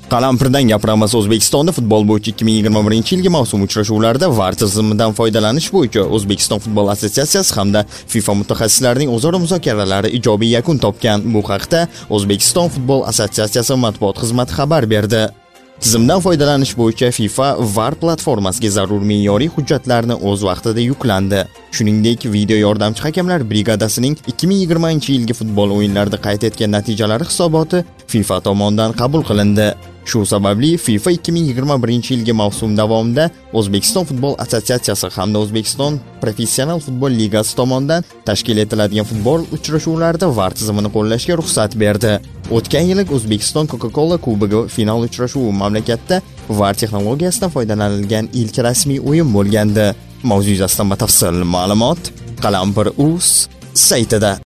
Qalampirdan gapiramiz. O'zbekistonda futbol bo'yicha 2021-yilgi mavsum uchrashuvlarida VAR tizimidan foydalanish bo'yicha O'zbekiston futbol assotsiatsiyasi hamda FIFA mutaxassislarining o'zaro muzokaralari ijobiy yakun topgan. Bu haqda O'zbekiston futbol assotsiatsiyasi matbuot xizmati xabar berdi. Tizimdan foydalanish bo'yicha FIFA VAR platformasiga zarur me'yoriy hujjatlarni o'z vaqtida yuklandi. Shuningdek, video yordamchi hakamlar brigadasining 2020-yilgi futbol o'yinlarida qayd etgan natijalari hisoboti FIFA tomonidan qabul qilindi. Shu sababli FIFA 2021-yilgi mavsum davomida O'zbekiston futbol assotsiatsiyasi hamda O'zbekiston professional futbol ligasi tomonidan tashkil etiladigan futbol uchrashuvlarida VAR tizimini qo'llashga ruxsat berdi. O'tgan yili O'zbekiston Coca-Cola Kubogi final uchrashuvi mamlakatda VAR texnologiyasidan foydalanilgan ilk rasmiy o'yin bo'lgandi. Mavzu yuzasidan batafsil ma'lumot Qalampir.uz saytida.